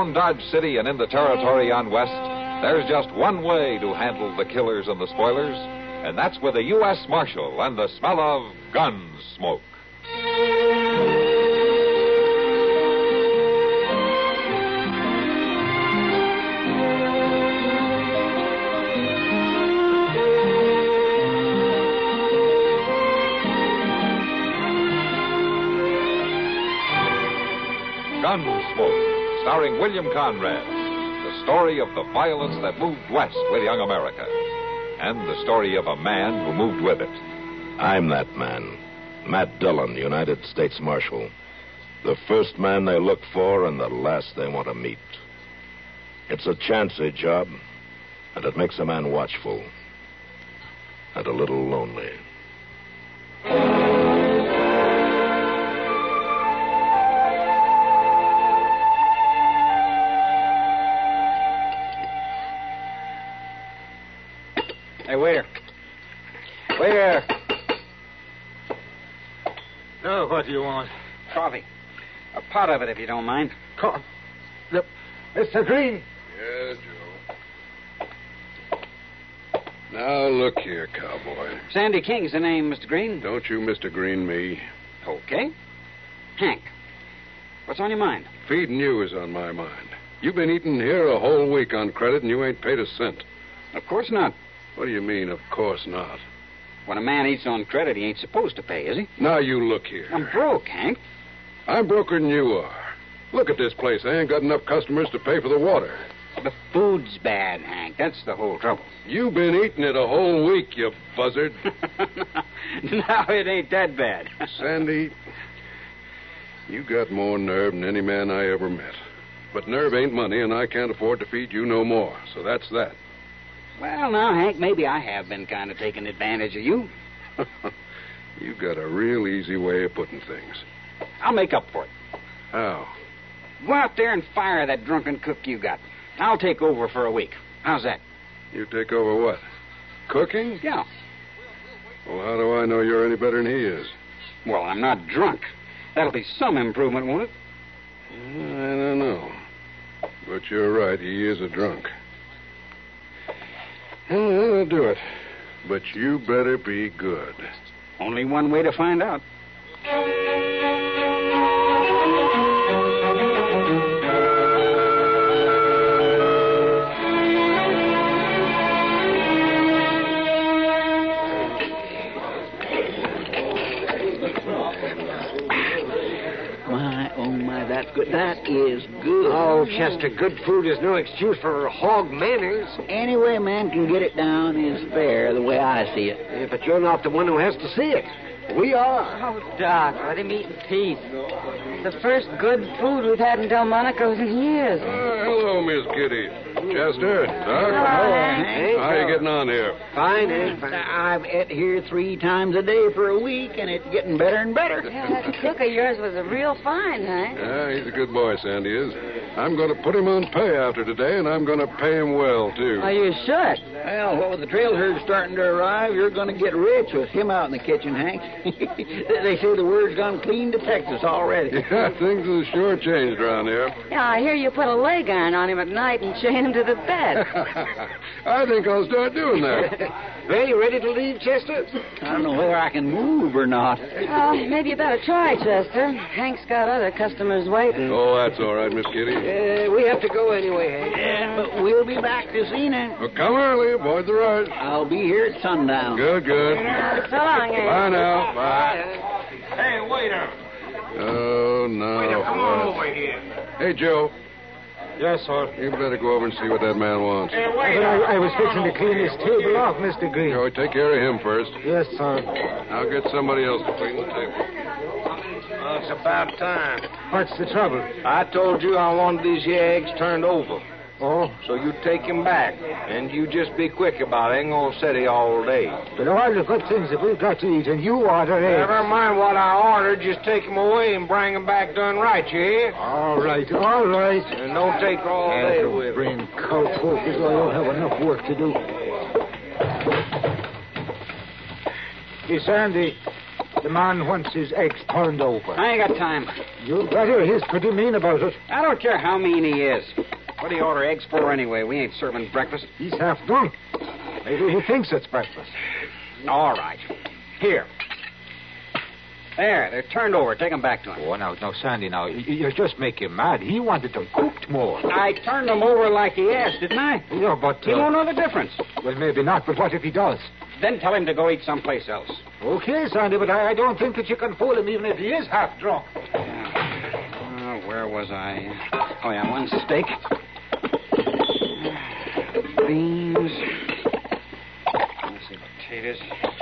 around Dodge City and in the territory on west, there's just one way to handle the killers and the spoilers, and that's with a U.S. Marshal and the smell of gun smoke. Gunsmoke, starring William Conrad. The story of the violence that moved west with young America. And the story of a man who moved with it. I'm that man. Matt Dillon, United States Marshal. The first man they look for and the last they want to meet. It's a chancy job, and it makes a man watchful. And a little lonely. Hey, waiter. Waiter. Oh, what do you want? Coffee. A pot of it, if you don't mind. Mr. Green. Yeah, Joe. Now, look here, cowboy. Sandy King's the name, Mr. Green. Don't you Mr. Green me. Okay. Hank, what's on your mind? Feeding you is on my mind. You've been eating here a whole week on credit, and you ain't paid a cent. Of course not. What do you mean, of course not? When a man eats on credit, he ain't supposed to pay, is he? Now you look here. I'm broke, Hank. I'm broker than you are. Look at this place. I ain't got enough customers to pay for the water. The food's bad, Hank. That's the whole trouble. You've been eating it a whole week, you buzzard. Now it ain't that bad. Sandy, you got more nerve than any man I ever met. But nerve ain't money, and I can't afford to feed you no more. So that's that. Well, now, Hank, maybe I have been kind of taking advantage of you. You got a real easy way of putting things. I'll make up for it. How? Go out there and fire that drunken cook you got. I'll take over for a week. How's that? You take over what? Cooking? Yeah. Well, how do I know you're any better than he is? Well, I'm not drunk. That'll be some improvement, won't it? I don't know. But you're right, he is a drunk. Well, I'll do it. But you better be good. Only one way to find out. That's good. That is good. Oh, Chester, good food is no excuse for hog manners. Any way a man can get it down is fair, the way I see it. Yeah, but you're not the one who has to see it. We are. Oh, Doc, let him eat in peace. The first good food we've had in Delmonico's in years. Hello, Miss Kitty. Chester, Doc. Hello, Hank. How you getting on here? Fine, Hank. Fine. I've ate here 3 times a day for a week, and it's getting better and better. Yeah, that cook of yours was a real find, Hank. Yeah, he's a good boy, Sandy is. I'm going to put him on pay after today, and I'm going to pay him well, too. Oh, you should. Well, what with the trail herd starting to arrive, you're going to get rich with him out in the kitchen, Hank. They say the word's gone clean to Texas already. Yeah, things have sure changed around here. Yeah, I hear you put a leg iron on him at night and chain him to the bed. I think I'll start doing that. Well, you ready to leave, Chester? I don't know whether I can move or not. Oh, maybe you better try, Chester. Hank's got other customers waiting. Oh, that's all right, Miss Kitty. We have to go anyway, Hank. Yeah, but we'll be back this evening. Well, come early, avoid the rush. I'll be here at sundown. Good. So long, Hank. Bye now. Bye. Hey, waiter. Oh, no. Waiter, come on over here. Hey, Joe. Yes, sir. You better go over and see what that man wants. Hey, waiter. I was fixing to clean this table off, Mr. Green. Joey, take care of him first. Yes, sir. I'll get somebody else to clean the table. Well, it's about time. What's the trouble? I told you I wanted these here eggs turned over. Oh, So you take them back. And you just be quick about it. I ain't gonna sit here all day. but all the good things that we've got to eat, and you order eggs. Never mind what I ordered. Just take them away and bring them back done right, you hear? All right, all right. And don't take all day with it. Brain cowpoke is I don't have enough work to do. Hey, Sandy, the man wants his eggs turned over. I ain't got time. You better. He's pretty mean about it. I don't care how mean he is. What do you order eggs for anyway? We ain't serving breakfast. He's half drunk. Maybe he thinks it's breakfast. All right. Here. There, they're turned over. Take them back to him. Oh, now, Sandy, now, you're just making him mad. He wanted them cooked more. I turned them over like he asked, didn't I? Yeah, but... He won't know the difference. Well, maybe not, but what if he does? Then tell him to go eat someplace else. Okay, Sandy, but I don't think that you can fool him even if he is half drunk. Where was I? Oh, yeah, one steak. Beans. Let's see, potatoes.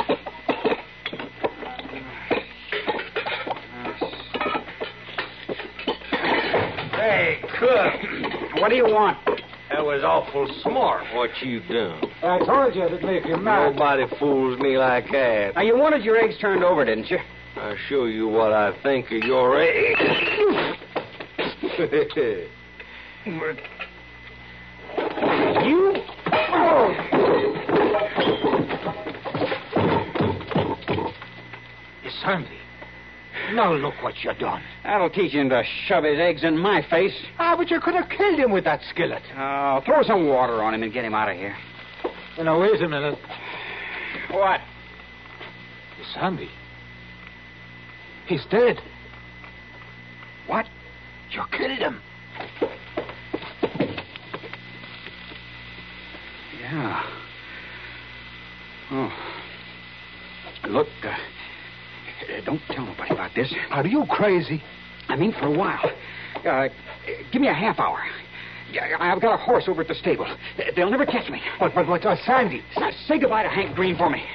Hey, cook. What do you want? That was awful smart what you done. I told you it'd make him mad. Nobody fools me like that. Now, you wanted your eggs turned over, didn't you? I'll show you what I think of your eggs. You? Oh. Sandy, now look what you done. That'll teach him to shove his eggs in my face. But you could have killed him with that skillet. Throw some water on him and get him out of here. Well, now, wait a minute. What? Sandy. He's dead. What? You killed him. Yeah. Oh. Look, don't tell nobody about this. Are you crazy? I mean, for a while. Give me a half hour. I've got a horse over at the stable. They'll never catch me. But Sandy. Say goodbye to Hank Green for me.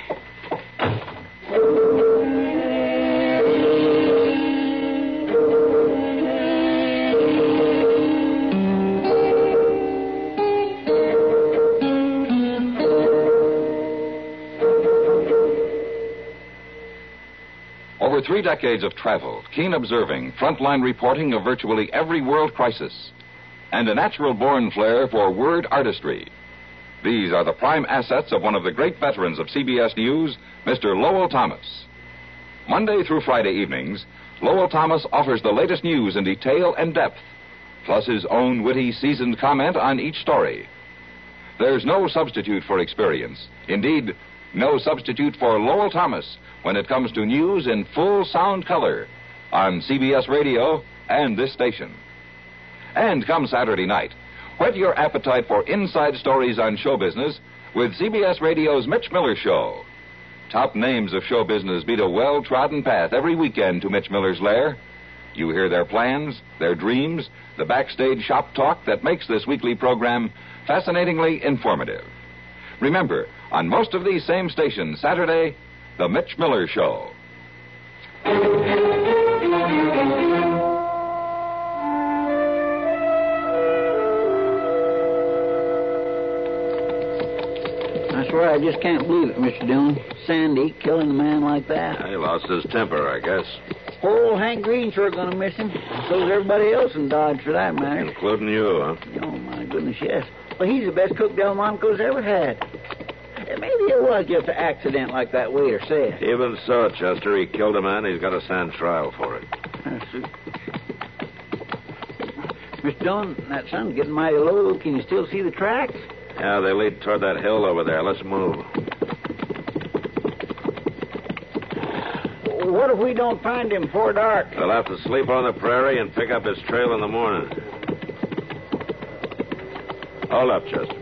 Over 3 decades of travel, keen observing, frontline reporting of virtually every world crisis, and a natural-born flair for word artistry. These are the prime assets of one of the great veterans of CBS News, Mr. Lowell Thomas. Monday through Friday evenings, Lowell Thomas offers the latest news in detail and depth, plus his own witty, seasoned comment on each story. There's no substitute for experience. Indeed, no substitute for Lowell Thomas when it comes to news in full sound color on CBS Radio and this station. And come Saturday night, whet your appetite for inside stories on show business with CBS Radio's Mitch Miller Show. Top names of show business beat a well-trodden path every weekend to Mitch Miller's lair. You hear their plans, their dreams, the backstage shop talk that makes this weekly program fascinatingly informative. Remember, on most of these same stations, Saturday, The Mitch Miller Show. I swear I just can't believe it, Mr. Dillon. Sandy killing a man like that. He lost his temper, I guess. Poor old Hank Green's sure gonna miss him. So's everybody else in Dodge, for that matter. Including you, huh? Oh, my goodness, yes. Well, he's the best cook Delmonico's ever had. Maybe it was just an accident like that waiter said. Even so, Chester, he killed a man. He's got to stand trial for it. Mr. Dillon, that sun's getting mighty low. Can you still see the tracks? Yeah, they lead toward that hill over there. Let's move. What if we don't find him before dark? They'll have to sleep on the prairie and pick up his trail in the morning. Hold up, Chester.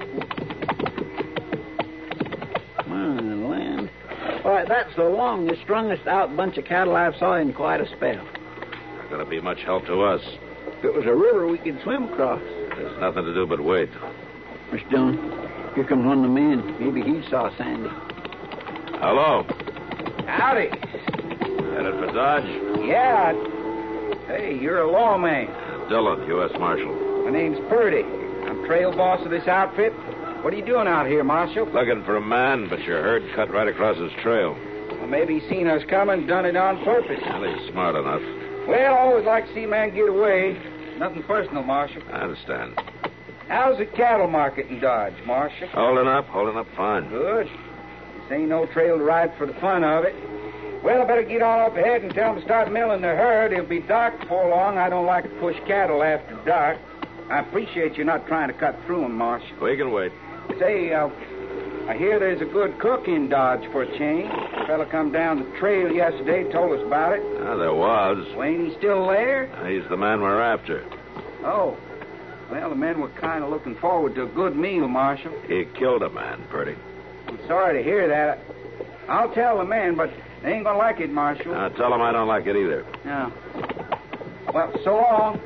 Land. Why, that's the longest, strongest out bunch of cattle I've saw in quite a spell. Not going to be much help to us. If it was a river we could swim across. There's nothing to do but wait. Mr. Dillon, here comes one of the men. Maybe he saw Sandy. Hello. Howdy. Headed for Dodge? Yeah. Hey, you're a lawman. Dillon, U.S. Marshal. My name's Purdy. I'm trail boss of this outfit. What are you doing out here, Marshal? Looking for a man, but your herd cut right across his trail. Well, maybe he seen us coming, done it on purpose. Well, he's smart enough. Well, I always like to see a man get away. Nothing personal, Marshal. I understand. How's the cattle market in Dodge, Marshal? Holding up fine. Good. This ain't no trail to ride for the fun of it. Well, I better get on up ahead and tell them to start milling the herd. It'll be dark before long. I don't like to push cattle after dark. I appreciate you not trying to cut through them, Marsh. We can wait. Say, I hear there's a good cook in Dodge for a change. A fella come down the trail yesterday, told us about it. There was. Well, ain't he still there? He's the man we're after. Oh. Well, the men were kind of looking forward to a good meal, Marshal. He killed a man, Purdy. I'm sorry to hear that. I'll tell the men, but they ain't going to like it, Marshal. Tell him I don't like it either. No. Well, so long.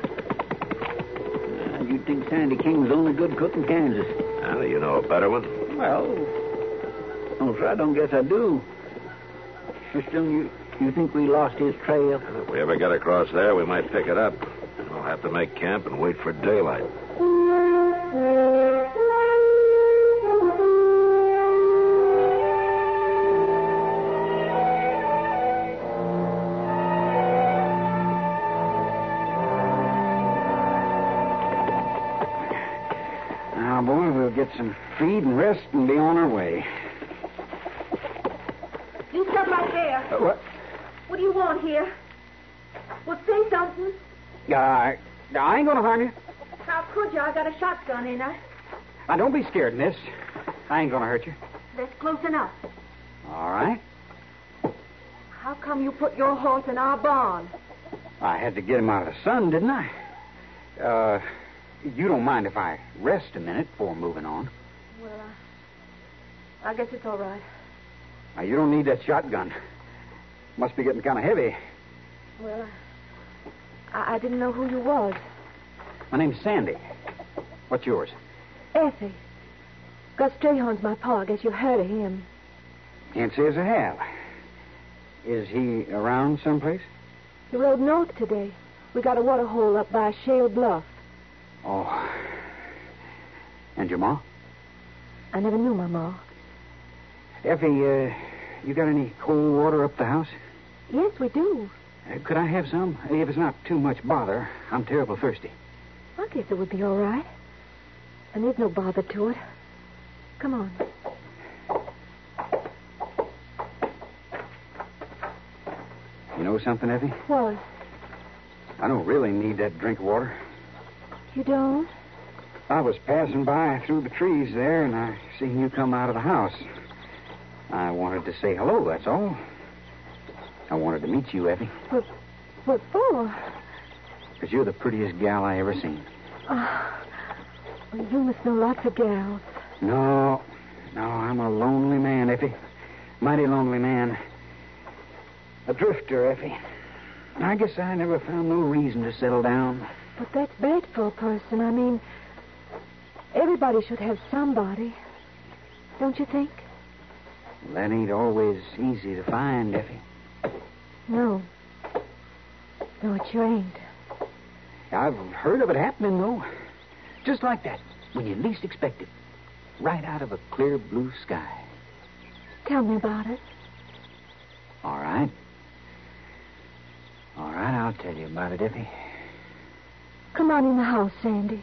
You'd think Sandy King was the only good cook in Kansas. Well, you know a better one. Well, no, sir, I don't guess I do. Mr. Dillon, you think we lost his trail? If we ever get across there, we might pick it up. We'll have to make camp and wait for daylight. Now, boy, we'll get some feed and rest and be on our way. You stop right there. What? What do you want here? Well, say something. I ain't going to harm you. How could you? I got a shotgun, ain't I? Now, don't be scared, miss. I ain't going to hurt you. That's close enough. All right. How come you put your horse in our barn? I had to get him out of the sun, didn't I? You don't mind if I rest a minute before moving on? Well, I guess it's all right. Now, you don't need that shotgun. Must be getting kind of heavy. Well, I didn't know who you was. My name's Sandy. What's yours? Effie. Gus Strayhorn's my pa. I guess you've heard of him. Can't say as I have. Is he around someplace? He rode north today. We got a water hole up by Shale Bluff. Oh. And your ma? I never knew my ma. Effie, you got any cold water up the house? Yes, we do. Could I have some? If it's not too much bother. I'm terrible thirsty. I guess it would be all right. And there's no bother to it. Come on. You know something, Effie? What? I don't really need that drink of water. You don't? I was passing by through the trees there, and I seen you come out of the house. I wanted to say hello, that's all. I wanted to meet you, Effie. What for? Because you're the prettiest gal I ever seen. Well, you must know lots of gals. No, I'm a lonely man, Effie. Mighty lonely man. A drifter, Effie. I guess I never found no reason to settle down. But that's bad for a person. I mean, everybody should have somebody. Don't you think? That ain't always easy to find, Effie. No. No, it sure ain't. I've heard of it happening, though. Just like that, when you least expect it. Right out of a clear blue sky. Tell me about it. All right. All right, I'll tell you about it, Effie. Come on in the house, Sandy.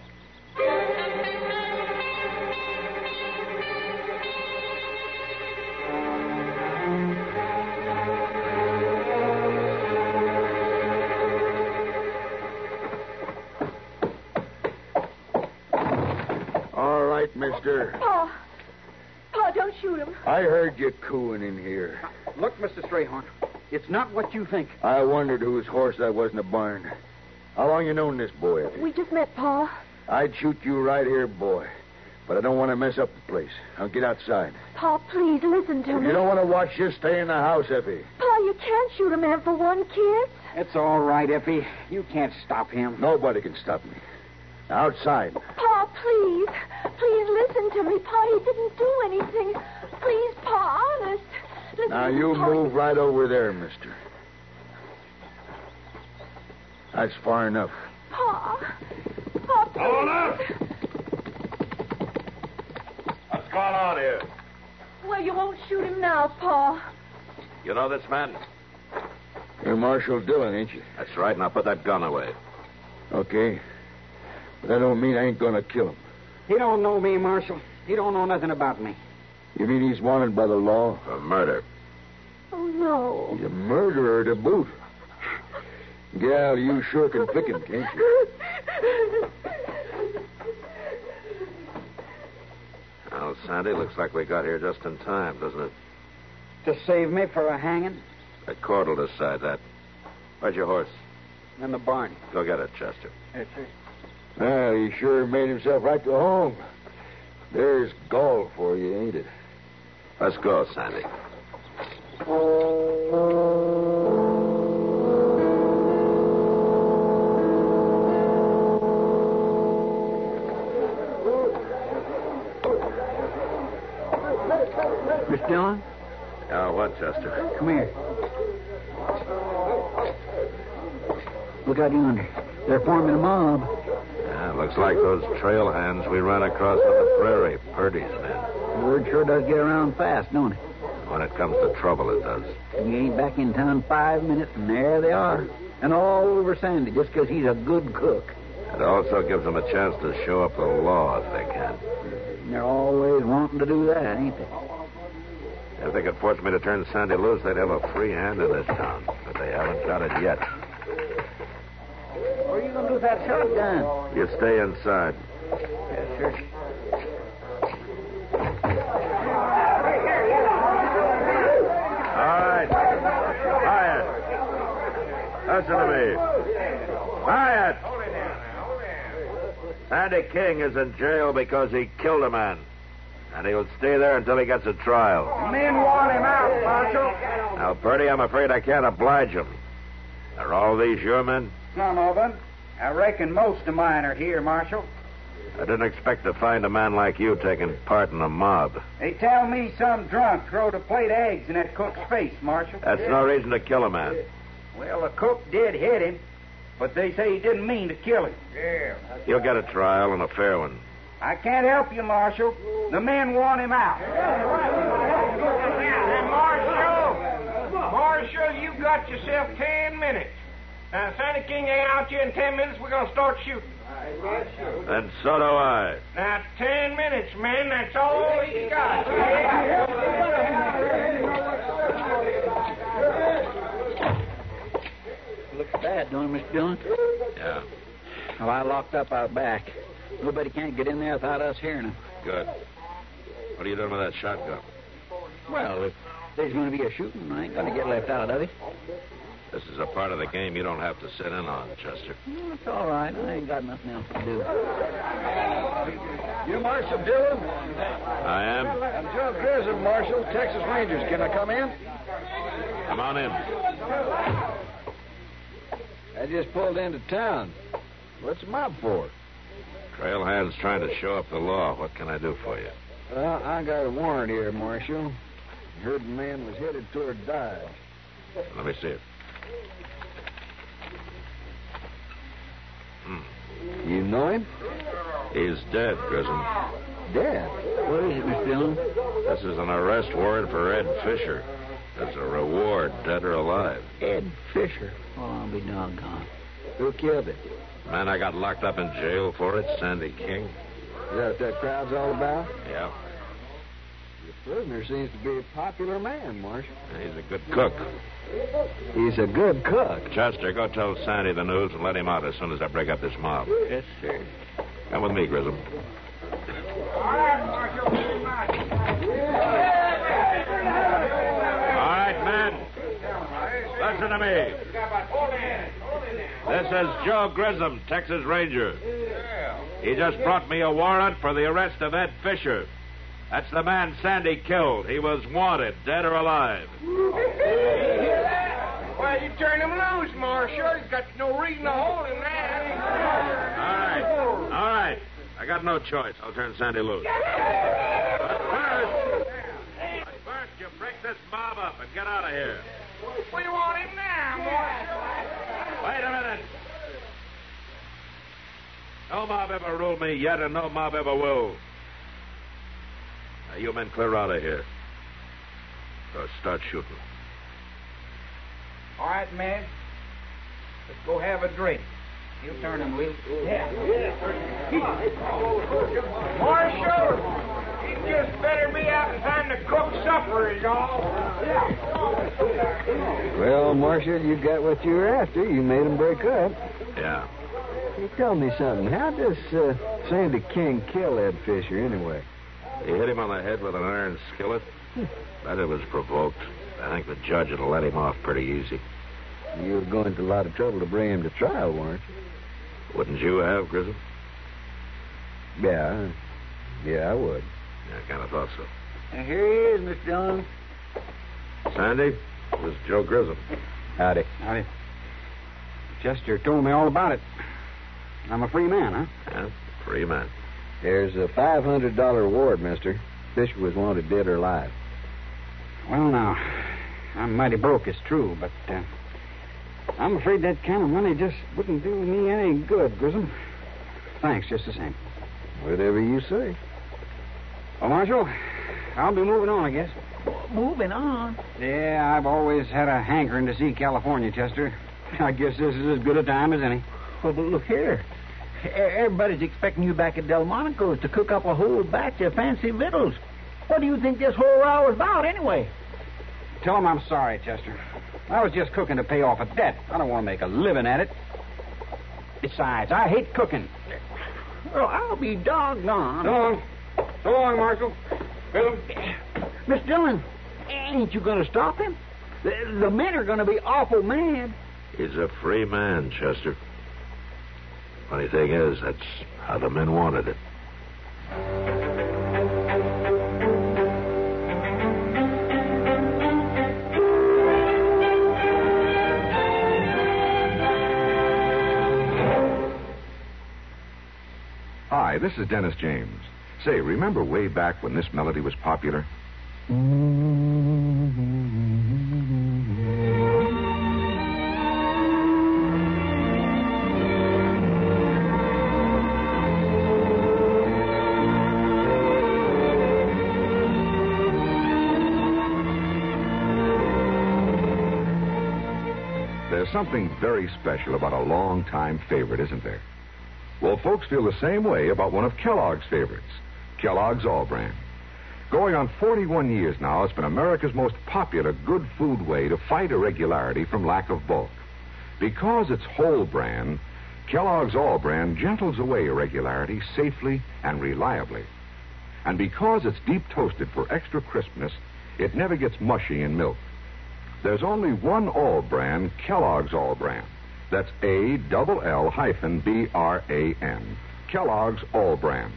All right, mister. Pa, don't shoot him. I heard you cooing in here. Look, Mr. Strayhorn, it's not what you think. I wondered whose horse that was in the barn. How long you known this boy? We just met, Pa. I'd shoot you right here, boy. But I don't want to mess up the place. Now get outside. Pa, please, listen to If me. you don't want to watch this, stay in the house, Effie. Pa, you can't shoot a man for one kid. It's all right, Effie. You can't stop him. Nobody can stop me. Now, outside. Pa, please. Please listen to me. Pa, he didn't do anything. Please, Pa, honest. Listen Now, to me, you Pa. move right over there, mister. That's far enough. Pa, please. Hold up! What's going on here? Well, you won't shoot him now, Pa. You know this man? You're Marshal Dillon, ain't you? That's right. Now put that gun away. Okay. But that don't mean I ain't gonna kill him. He don't know me, Marshal. He don't know nothing about me. You mean he's wanted by the law? For murder. Oh, no. He's a murderer to boot. Gal, you sure can pick him, can't you? Well, Sandy, looks like we got here just in time, doesn't it? To save me for a hanging? The court will decide that. Where's your horse? In the barn. Go get it, Chester. Yes, sir. Well, he sure made himself right to home. There's gall for you, ain't it? Let's go, Sandy. Miss Dillon? What, Chester? Come here. Look out yonder. They're forming a mob. Yeah, looks like those trail hands we ran across on the prairie. Purdy's men. The word sure does get around fast, don't it? When it comes to trouble, it does. You ain't back in town 5 minutes, and there they are. And all over Sandy, just 'cause he's a good cook. It also gives them a chance to show up the law if they can. And they're always wanting to do that, ain't they? If they could force me to turn Sandy loose, they'd have a free hand in this town. But they haven't got it yet. What are you going to do with that shotgun? You stay inside. Yes, sir. All right. Quiet. Listen to me. Quiet. Sandy King is in jail because he killed a man. And he'll stay there until he gets a trial. The men want him out, Marshal. Now, Purdy, I'm afraid I can't oblige him. Are all these your men? Some of them. I reckon most of mine are here, Marshal. I didn't expect to find a man like you taking part in a mob. They tell me some drunk throwed a plate of eggs in that cook's face, Marshal. That's no reason to kill a man. Well, the cook did hit him, but they say he didn't mean to kill him. Yeah. You'll get a trial and a fair one. I can't help you, Marshal. The men want him out. Marshal, you got yourself 10 minutes. Now, Sandy King ain't out here in 10 minutes. We're going to start shooting. And so do I. Now, 10 minutes, men. That's all he's got. Looks bad, don't it, Mr. Dillon? Yeah. Well, I locked up out back. Nobody can't get in there without us hearing them. Good. What are you doing with that shotgun? Well, if there's going to be a shooting, I ain't going to get left out of it. This is a part of the game you don't have to sit in on, Chester. Well, it's all right. I ain't got nothing else to do. You Marshal Dillon? I am. I'm Joe Grissom, Marshal, Texas Rangers. Can I come in? Come on in. I just pulled into town. What's the mob for? Trail hands trying to show up the law. What can I do for you? Well, I got a warrant here, Marshal. Heard the man was headed toward Dodge. Let me see it. You know him? He's dead, Grissom. Dead? What is it, Mr. Dillon? This is an arrest warrant for Ed Fisher. There's a reward, dead or alive. Ed Fisher? Oh, I'll be doggone. Who killed him? Man I got locked up in jail for it, Sandy King. Is that what that crowd's all about? Yeah. The prisoner seems to be a popular man, Marshal. He's a good cook. He's a good cook. Chester, go tell Sandy the news and let him out as soon as I break up this mob. Yes, sir. Come with me, Grissom. All right, Marshal. All right, men. Listen to me. This is Joe Grissom, Texas Ranger. He just brought me a warrant for the arrest of Ed Fisher. That's the man Sandy killed. He was wanted, dead or alive. Well, you turn him loose, Marshal. He's got no reason to hold him now. All right. I got no choice. I'll turn Sandy loose. But first, you break this mob up and get out of here. We want him now, Marshal. Wait a minute. No mob ever ruled me yet, and no mob ever will. Now, you men clear out of here. Or start shooting. All right, man. Let's go have a drink. He'll turn him loose. Yeah. Marshal, he just better be out about the time to cook supper is all. Well, Marshal, you got what you were after. You made them break up. Yeah. Hey, tell me something. How does Sandy King kill Ed Fisher anyway? He hit him on the head with an iron skillet. But it was provoked. I think the judge will let him off pretty easy. You were going to a lot of trouble to bring him to trial, weren't you? Wouldn't you have, Grissom? Yeah, I would. Yeah, I kind of thought so. And here he is, Mr. Dillon. Sandy, this is Joe Grissom. Howdy. Howdy. Chester told me all about it. I'm a free man, huh? Yeah, free man. There's a $500 reward, mister. Fisher was wanted dead or alive. Well, now, I'm mighty broke, it's true, but I'm afraid that kind of money just wouldn't do me any good, Grissom. Thanks, just the same. Whatever you say. Well, Marshal, I'll be moving on, I guess. Moving on? Yeah, I've always had a hankering to see California, Chester. I guess this is as good a time as any. Well, but look here. Everybody's expecting you back at Delmonico's to cook up a whole batch of fancy victuals. What do you think this whole row is about, anyway? Tell them I'm sorry, Chester. I was just cooking to pay off a debt. I don't want to make a living at it. Besides, I hate cooking. Well, I'll be doggone. So long, Marshal. Miss Dillon, ain't you going to stop him? The men are going to be awful mad. He's a free man, Chester. Funny thing is, that's how the men wanted it. Hi, this is Dennis James. Say, remember way back when this melody was popular? There's something very special about a long-time favorite, isn't there? Well, folks feel the same way about one of Kellogg's favorites, Kellogg's All-Bran. Going on 41 years now, it's been America's most popular good food way to fight irregularity from lack of bulk. Because it's whole bran, Kellogg's All-Bran gentles away irregularity safely and reliably. And because it's deep toasted for extra crispness, it never gets mushy in milk. There's only one All-Bran, Kellogg's All-Bran. That's ALL-BRAN. Kellogg's All-Bran.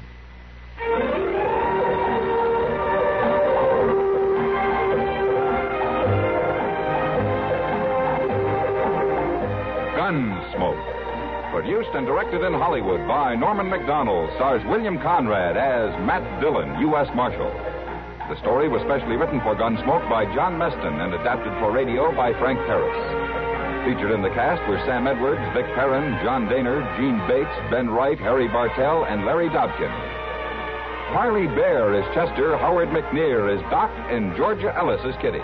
Gunsmoke. Produced and directed in Hollywood by Norman Macdonald, stars William Conrad as Matt Dillon, U.S. Marshal. The story was specially written for Gunsmoke by John Meston and adapted for radio by Frank Paris. Featured in the cast were Sam Edwards, Vic Perrin, John Daner, Gene Bates, Ben Wright, Harry Bartell, and Larry Dobkin. Harley Bear is Chester, Howard McNear is Doc, and Georgia Ellis is Kitty.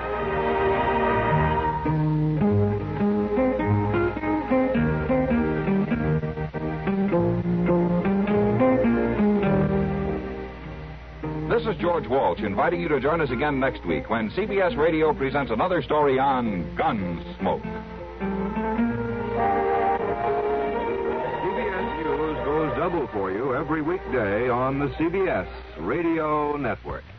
This is George Walsh inviting you to join us again next week when CBS Radio presents another story on Gunsmoke. CBS News goes double for you every weekday on the CBS Radio Network.